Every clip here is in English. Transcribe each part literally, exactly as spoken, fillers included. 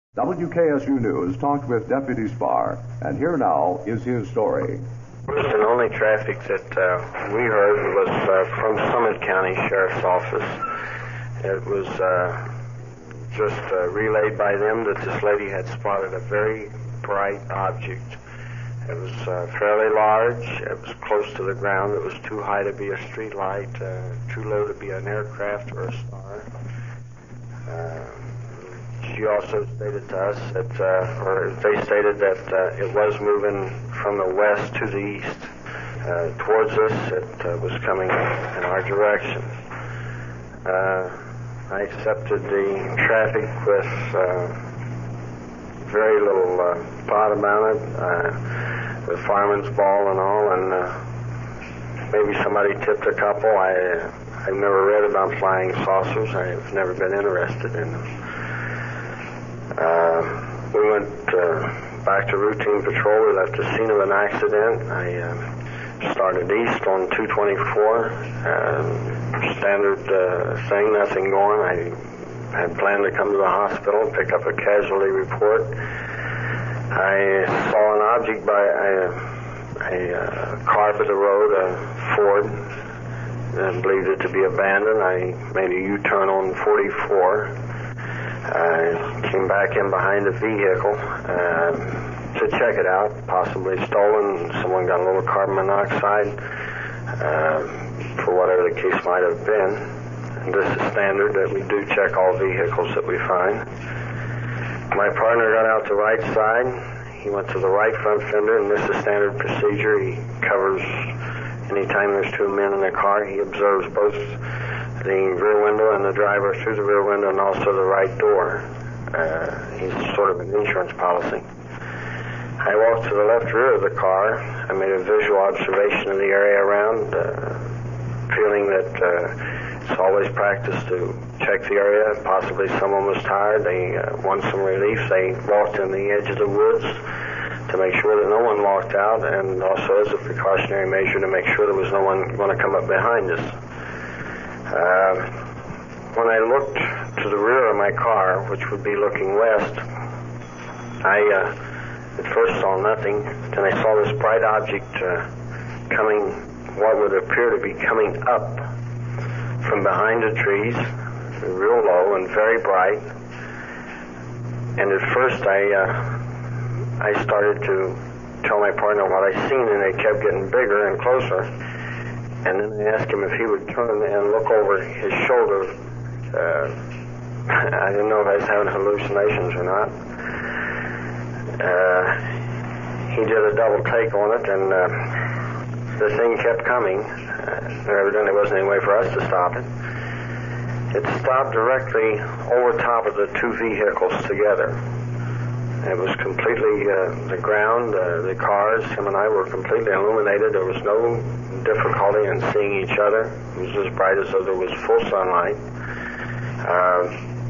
W K S U News talked with Deputy Spar, and here now is his story. First and only traffic that uh, we heard was uh, from Summit County Sheriff's Office. It was uh, just uh, relayed by them that this lady had spotted a very bright object. It was uh, fairly large. It was close to the ground. It was too high to be a street light, uh, too low to be an aircraft or a star. Uh, She also stated to us that, uh, or they stated that uh, it was moving from the west to the east uh, towards us. It uh, was coming in our direction. Uh, I accepted the traffic with uh, very little uh, thought about it, uh, with fireman's ball and all, and uh, maybe somebody tipped a couple. I, I've never read about flying saucers. I've never been interested in them. Uh, we went uh, back to routine patrol. We left the scene of an accident. I uh, started east on two twenty-four. Uh, standard uh, thing, nothing going. I had planned to come to the hospital and pick up a casualty report. I saw an object by a, a, a car by the road, a Ford, and believed it to be abandoned. I made a U-turn on forty-four. I came back in behind the vehicle uh, to check it out, possibly stolen. Someone got a little carbon monoxide, uh, for whatever the case might have been. And this is standard that we do check all vehicles that we find. My partner got out the right side. He went to the right front fender, and this is standard procedure. He covers anytime there's two men in the car. He observes both the rear window and the driver through the rear window, and also the right door. Uh, he's sort of an insurance policy. I walked to the left rear of the car. I made a visual observation of the area around, uh, feeling that uh, it's always practice to check the area. Possibly someone was tired. They uh, want some relief. They walked in the edge of the woods to make sure that no one walked out, and also as a precautionary measure to make sure there was no one going to come up behind us. Uh, when I looked to the rear of my car, which would be looking west, I uh, at first saw nothing. Then I saw this bright object uh, coming, what would appear to be coming up from behind the trees, real low and very bright. And at first I uh, I started to tell my partner what I seen, and it kept getting bigger and closer. And then I asked him if he would turn and look over his shoulder. Uh, I didn't know if I was having hallucinations or not. Uh, he did a double take on it, and uh, the thing kept coming. Uh, there evidently wasn't any way for us to stop it. It stopped directly over top of the two vehicles together. It was completely, uh, the ground, uh, the cars, him and I were completely illuminated. There was no difficulty in seeing each other. It was as bright as though there was full sunlight. Uh,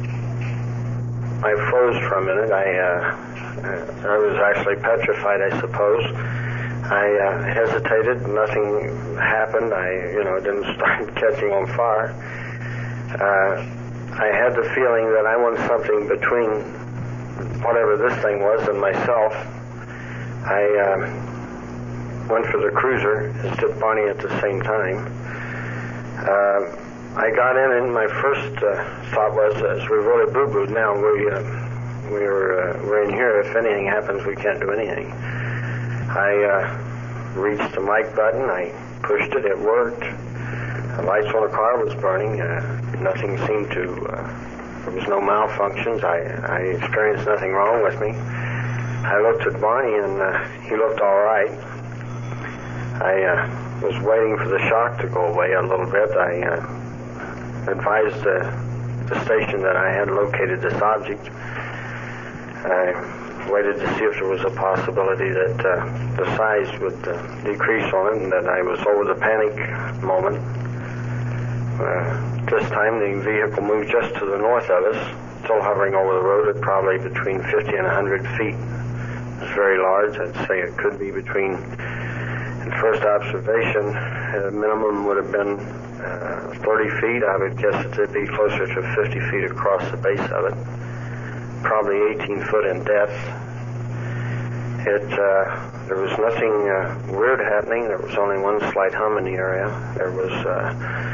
I froze for a minute. I, uh, I was actually petrified, I suppose. I uh, hesitated. Nothing happened. I, you know, didn't start catching on fire. Uh, I had the feeling that I wanted something between whatever this thing was and myself. I uh, went for the cruiser and took Barney at the same time. Uh, I got in, and my first uh, thought was, as we're really boo-booed now, we, uh, we're, uh, we're in here. If anything happens, we can't do anything. I uh, reached the mic button. I pushed it. It worked. The lights on the car was burning. Uh, nothing seemed to... Uh, There was no malfunctions. I, I experienced nothing wrong with me. I looked at Barney, and uh, he looked all right. I uh, was waiting for the shock to go away a little bit. I uh, advised uh, the station that I had located this object. I waited to see if there was a possibility that uh, the size would uh, decrease on it, and that I was over the panic moment. Uh, This time the vehicle moved just to the north of us, still hovering over the road at probably between fifty and one hundred feet. It was very large. I'd say it could be between, in first observation, a minimum would have been uh, thirty feet. I would guess it would be closer to fifty feet across the base of it. probably eighteen foot in depth. It, uh, there was nothing uh, weird happening. There was only one slight hum in the area. There was uh,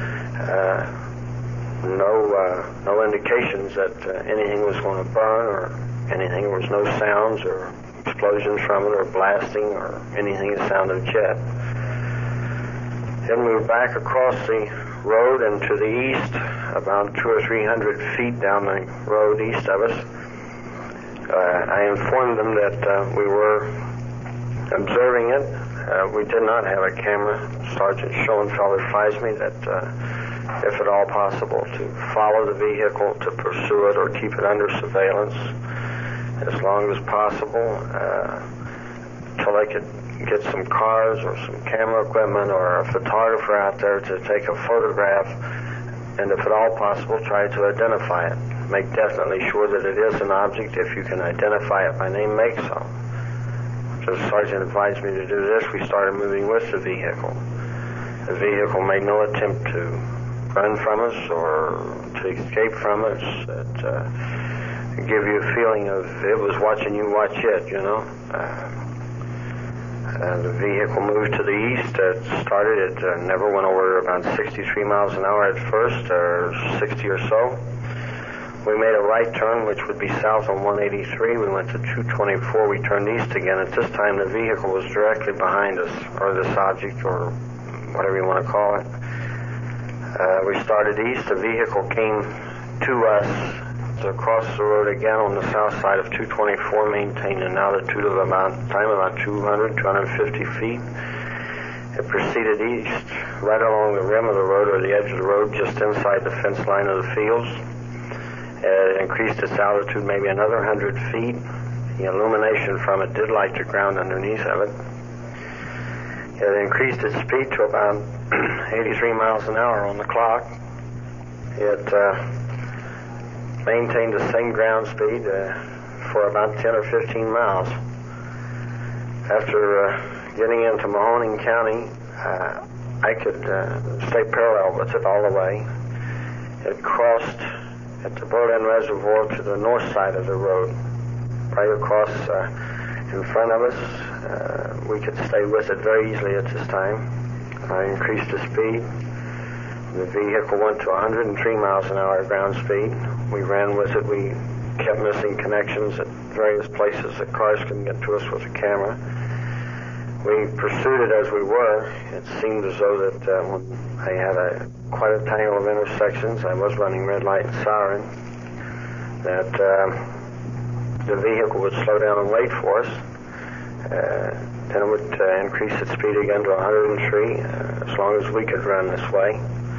uh, no uh, no indications that uh, anything was going to burn or anything. There was no sounds or explosions from it or blasting or anything that sounded jet. Then we were back across the road and to the east, about two or three hundred feet down the road east of us. Uh, I informed them that uh, we were observing it. Uh, we did not have a camera. Sergeant Schoenfeld advised me that, uh, if at all possible, to follow the vehicle, to pursue it, or keep it under surveillance as long as possible, uh, till they could get some cars or some camera equipment or a photographer out there to take a photograph, and if at all possible, try to identify it. Make definitely sure that it is an object if you can identify it by name, make so. So the sergeant advised me to do this. We started moving with the vehicle. The vehicle made no attempt to run from us or to escape from us. It uh, give you a feeling of it was watching you watch it, you know. Uh, Uh, the vehicle moved to the east. It started, it uh, never went over about sixty-three miles an hour at first, or sixty or so. We made a right turn, which would be south on one eighty-three. We went to two twenty-four. We turned east again. At this time, the vehicle was directly behind us, or this object, or whatever you want to call it. Uh, we started east. The vehicle came to us to cross the road again on the south side of two twenty-four, maintained an altitude of about time about two hundred, two hundred fifty feet. It proceeded east, right along the rim of the road or the edge of the road, just inside the fence line of the fields. It increased its altitude maybe another one hundred feet. The illumination from it did light the ground underneath of it. It increased its speed to about eighty-three miles an hour on the clock. It uh, maintained the same ground speed uh, for about ten or fifteen miles. After uh, getting into Mahoning County, uh, I could uh, stay parallel with it all the way. It crossed at the Berlin Reservoir to the north side of the road, right across uh, in front of us. Uh, we could stay with it very easily at this time. I increased the speed. The vehicle went to one hundred three miles an hour ground speed. We ran with it. We kept missing connections at various places that cars couldn't get to us with a camera. We pursued it as we were. It seemed as though that uh, when I had a quite a tangle of intersections, I was running red light and siren, that uh, the vehicle would slow down and wait for us. Uh, then it would uh, increase its speed again to one hundred three, uh, as long as we could run this way.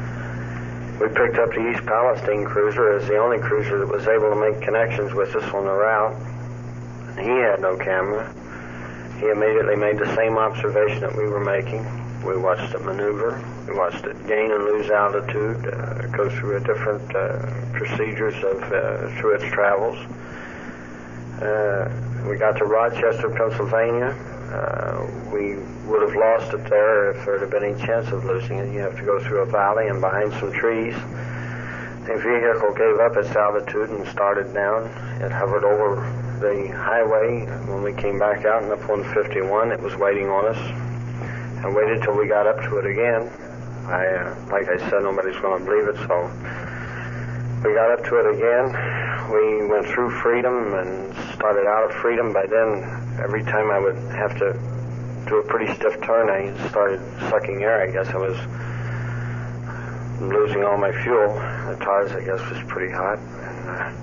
We picked up the East Palestine cruiser as the only cruiser that was able to make connections with us on the route. He had no camera. He immediately made the same observation that we were making. We watched it maneuver. We watched it gain and lose altitude, uh, go through a different uh, procedures of uh, through its travels. Uh, we got to Rochester, Pennsylvania. Uh, we would have lost it there if there had been any chance of losing it. You have to go through a valley and behind some trees. The vehicle gave up its altitude and started down. It hovered over the highway. When we came back out and up on fifty-one, it was waiting on us, and waited till we got up to it again. I, uh, like I said, nobody's going to believe it, so we got up to it again. We went through Freedom and started out of Freedom. By then, every time I would have to do a pretty stiff turn, I started sucking air. I guess I was losing all my fuel. The tires, I guess, was pretty hot. And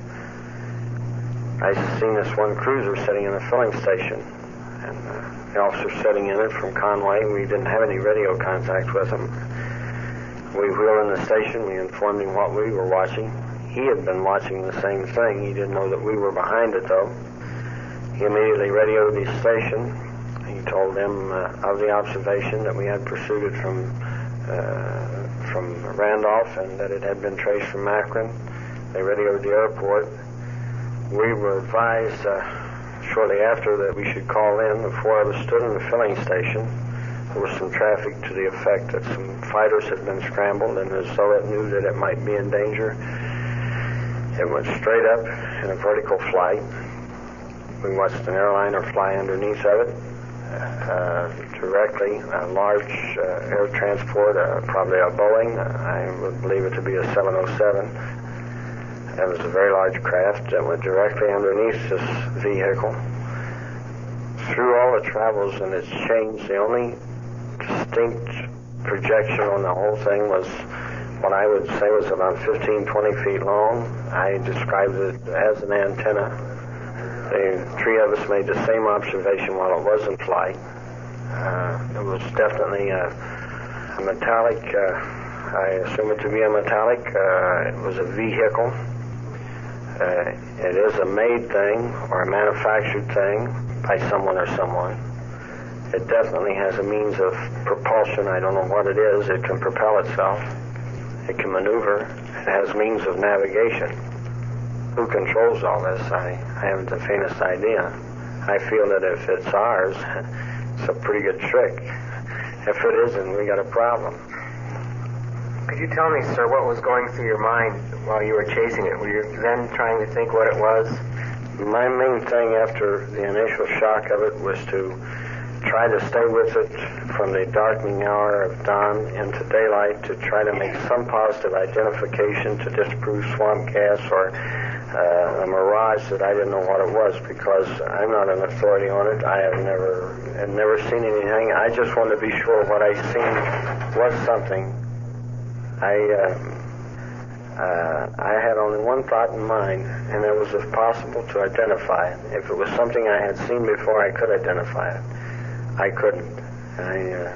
uh, I seen this one cruiser sitting in a filling station, and uh, the officer sitting in it from Conway. We didn't have any radio contact with him. We wheeled in the station. We informed him what we were watching. He had been watching the same thing. He didn't know that we were behind it, though. He immediately radioed the station. He told them uh, of the observation that we had pursued it from uh, from Randolph and that it had been traced from Akron. They radioed the airport. We were advised uh, shortly after that we should call in. The four of us stood in the filling station. There was some traffic to the effect that some fighters had been scrambled, and as though it knew that it might be in danger, It went straight up in a vertical flight. We watched an airliner fly underneath of it. Uh, directly, a large uh, air transport, uh, probably a Boeing. I would believe it to be a seven oh seven. It was a very large craft that went directly underneath this vehicle. Through all the travels and its change, the only distinct projection on the whole thing was what I would say was about fifteen, twenty feet long. I described it as an antenna. The three of us made the same observation while it was in flight. Uh, it was definitely a, a metallic, uh, I assume it to be a metallic. Uh, it was a vehicle. Uh, it is a made thing or a manufactured thing by someone or someone. It definitely has a means of propulsion. I don't know what it is. It can propel itself. It can maneuver. It has means of navigation. Who controls all this? I, I haven't the faintest idea. I feel that if it's ours, it's a pretty good trick. If it isn't, we got a problem. Could you tell me, sir, what was going through your mind while you were chasing it? Were you then trying to think what it was? My main thing after the initial shock of it was to try to stay with it from the darkening hour of dawn into daylight, to try to make some positive identification to disprove swamp gas or uh, a mirage that I didn't know what it was, because I'm not an authority on it. I have never have never seen anything. I just wanted to be sure what I seen was something. I uh, uh, I had only one thought in mind, and that was if possible to identify it. If it was something I had seen before, I could identify it. I couldn't. I, uh,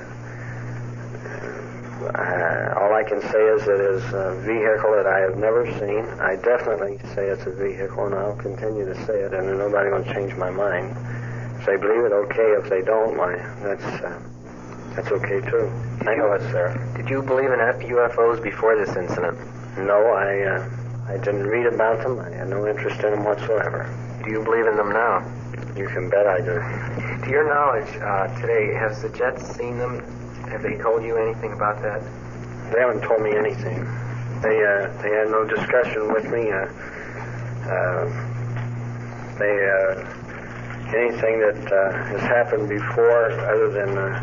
uh, all I can say is it is a vehicle that I have never seen. I definitely say it's a vehicle, and I'll continue to say it, and nobody will change my mind. If they believe it, okay. If they don't, why, that's uh, that's okay too. I know it's there. Did you believe in U F Os before this incident? No, I uh, I didn't read about them. I had no interest in them whatsoever. Do you believe in them now? You can bet I do. To your knowledge, uh, today, has the Jets seen them? Have they told you anything about that? They haven't told me anything. They uh, they had no discussion with me. Uh, uh, they uh, anything that uh, has happened before, other than uh,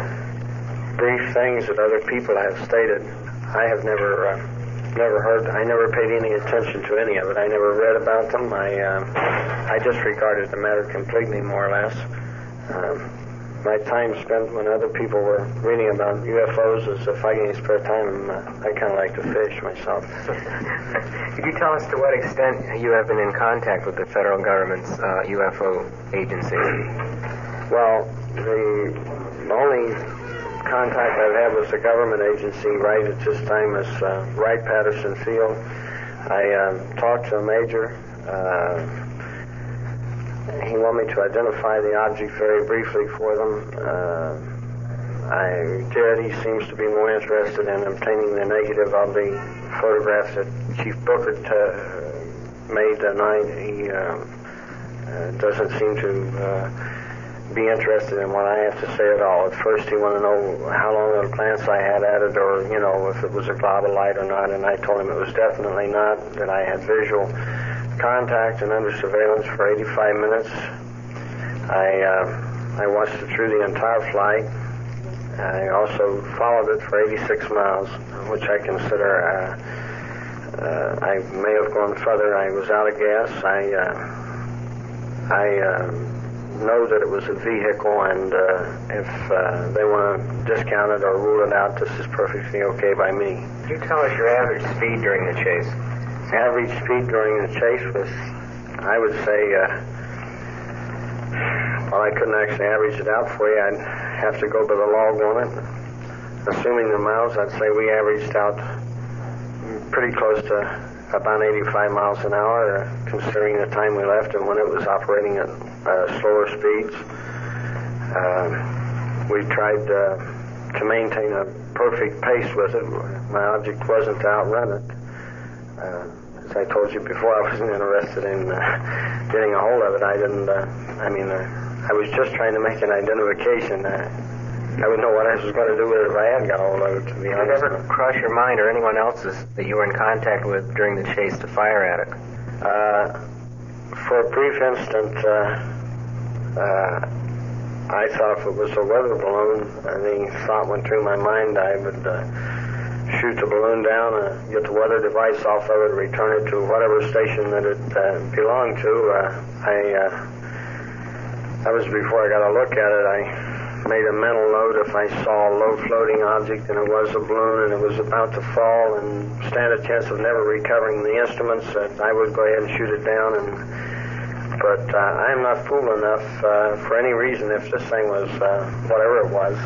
brief things that other people have stated, I have never. Uh, Never heard. I never paid any attention to any of it. I never read about them. I um, I disregarded the matter completely, more or less. Um, my time spent when other people were reading about U F Os is if I get any spare time. Uh, I kind of like to fish myself. Could you tell us to what extent you have been in contact with the federal government's uh, U F O agency? Well, the only contact I've had with the government agency right at this time is uh, Wright-Patterson Field. I um, talked to a major. Uh, he wanted me to identify the object very briefly for them. Uh, I did. He seems to be more interested in obtaining the negative of the photograph that Chief Booker uh, made that night. He uh, uh, doesn't seem to uh, be interested in what I have to say at all. At first he wanted to know how long of a glance I had at it, or, you know, if it was a glob of light or not, and I told him it was definitely not, that I had visual contact and under surveillance for eighty-five minutes. I, uh, I watched it through the entire flight. I also followed it for eighty-six miles, which I consider, uh, uh, I may have gone further. I was out of gas. I, uh, I, uh, know that it was a vehicle, and uh, if uh, they want to discount it or rule it out, this is perfectly okay by me. Can you tell us your average speed during the chase? Average speed during the chase was, I would say, uh, well, I couldn't actually average it out for you. I'd have to go by the log on it. Assuming the miles, I'd say we averaged out pretty close to about eighty-five miles an hour, uh, considering the time we left and when it was operating at uh, slower speeds. Uh, we tried uh, to maintain a perfect pace with it. My object wasn't to outrun it. Uh, as I told you before, I wasn't interested in uh, getting a hold of it. I didn't, uh, I mean, uh, I was just trying to make an identification. Uh, I would know what I was going to do with it if I had got hold of it, to be Did it honest. ever cross your mind, or anyone else's, that you were in contact with during the chase to fire at it? Uh, for a brief instant, uh, uh, I thought if it was a weather balloon, and the thought went through my mind, I would uh, shoot the balloon down, uh, get the weather device off of it, return it to whatever station that it uh, belonged to. Uh, I, uh, that was before I got a look at it. I made a mental note if I saw a low floating object and it was a balloon and it was about to fall and stand a chance of never recovering the instruments, that I would go ahead and shoot it down. And but uh, I am not fool enough uh, for any reason, if this thing was uh, whatever it was,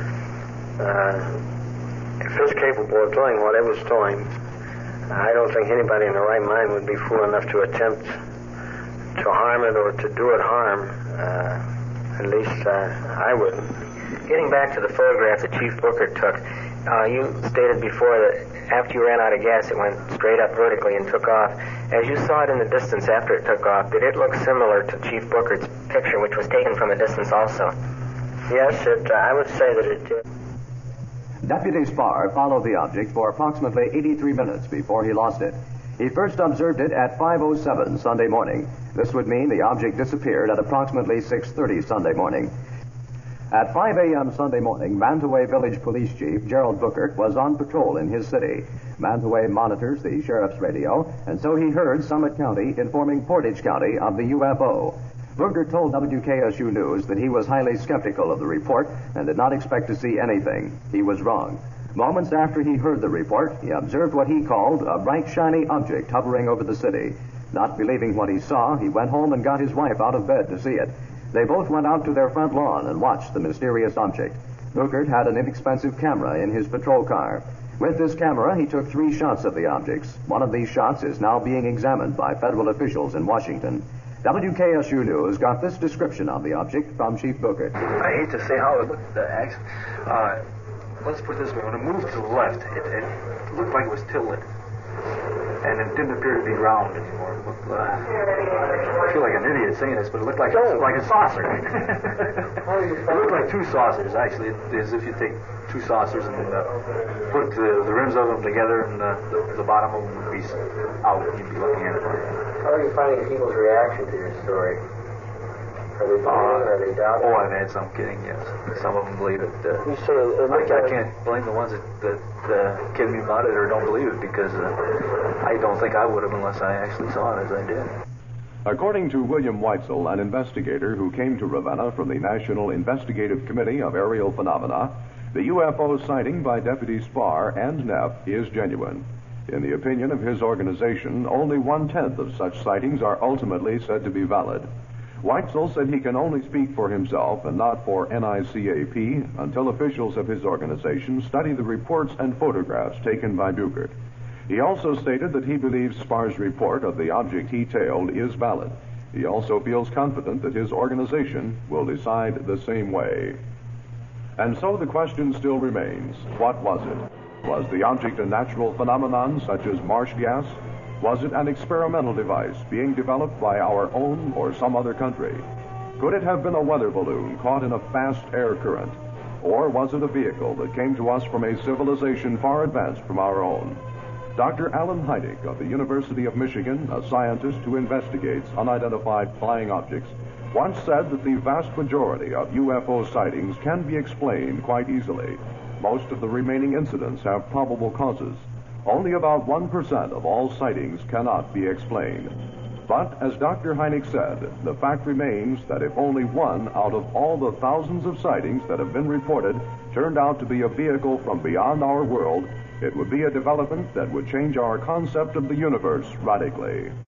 uh, if it's capable of doing what it was doing, I don't think anybody in their right mind would be fool enough to attempt to harm it or to do it harm. Uh, At least uh, I wouldn't. Getting back to the photograph that Chief Booker took, uh, you stated before that after you ran out of gas, it went straight up vertically and took off. As you saw it in the distance after it took off, did it look similar to Chief Booker's picture, which was taken from a distance also? Yes, it, uh, I would say that it did. Deputy Spar followed the object for approximately eighty-three minutes before he lost it. He first observed it at five oh seven Sunday morning. This would mean the object disappeared at approximately six thirty Sunday morning. At five a.m. Sunday morning, Mantua Village Police Chief Gerald Booker was on patrol in his city. Mantua monitors the sheriff's radio, and so he heard Summit County informing Portage County of the U F O. Booker told W K S U News that he was highly skeptical of the report and did not expect to see anything. He was wrong. Moments after he heard the report, he observed what he called a bright, shiny object hovering over the city. Not believing what he saw, he went home and got his wife out of bed to see it. They both went out to their front lawn and watched the mysterious object. Booker had an inexpensive camera in his patrol car. With this camera, he took three shots of the objects. One of these shots is now being examined by federal officials in Washington. W K S U News got this description of the object from Chief Booker. I hate to say how it looked, uh, Ax. Uh, let's put it this way. When it moved to the left, it, it looked like it was tilted. And it didn't appear to be round anymore. It looked, uh, I feel like an idiot saying this, but it looked like, a, like a saucer. It looked like two saucers, actually. As if you take two saucers and uh, put the, the rims of them together, and uh, the, the bottom of them would be out. You'd be looking at it. How are you finding people's reaction to your story? Are they believing or are they doubting? Oh, I've had some kidding, yes. Some of them believe it. Uh, You say it I, looked I like- can't blame the ones that, that uh, kid me about it or don't believe it, because uh, I don't think I would have unless I actually saw it as I did. According to William Weitzel, an investigator who came to Ravenna from the National Investigative Committee of Aerial Phenomena, the U F O sighting by Deputy Spar and Neff is genuine. In the opinion of his organization, only one-tenth of such sightings are ultimately said to be valid. Weitzel said he can only speak for himself and not for N I C A P until officials of his organization study the reports and photographs taken by Bukert. He also stated that he believes Spar's report of the object he tailed is valid. He also feels confident that his organization will decide the same way. And so the question still remains, what was it? Was the object a natural phenomenon such as marsh gas? Was it an experimental device being developed by our own or some other country? Could it have been a weather balloon caught in a fast air current? Or was it a vehicle that came to us from a civilization far advanced from our own? Doctor Alan Hynek of the University of Michigan, a scientist who investigates unidentified flying objects, once said that the vast majority of U F O sightings can be explained quite easily. Most of the remaining incidents have probable causes. Only about one percent of all sightings cannot be explained. But, as Doctor Hynek said, the fact remains that if only one out of all the thousands of sightings that have been reported turned out to be a vehicle from beyond our world, it would be a development that would change our concept of the universe radically.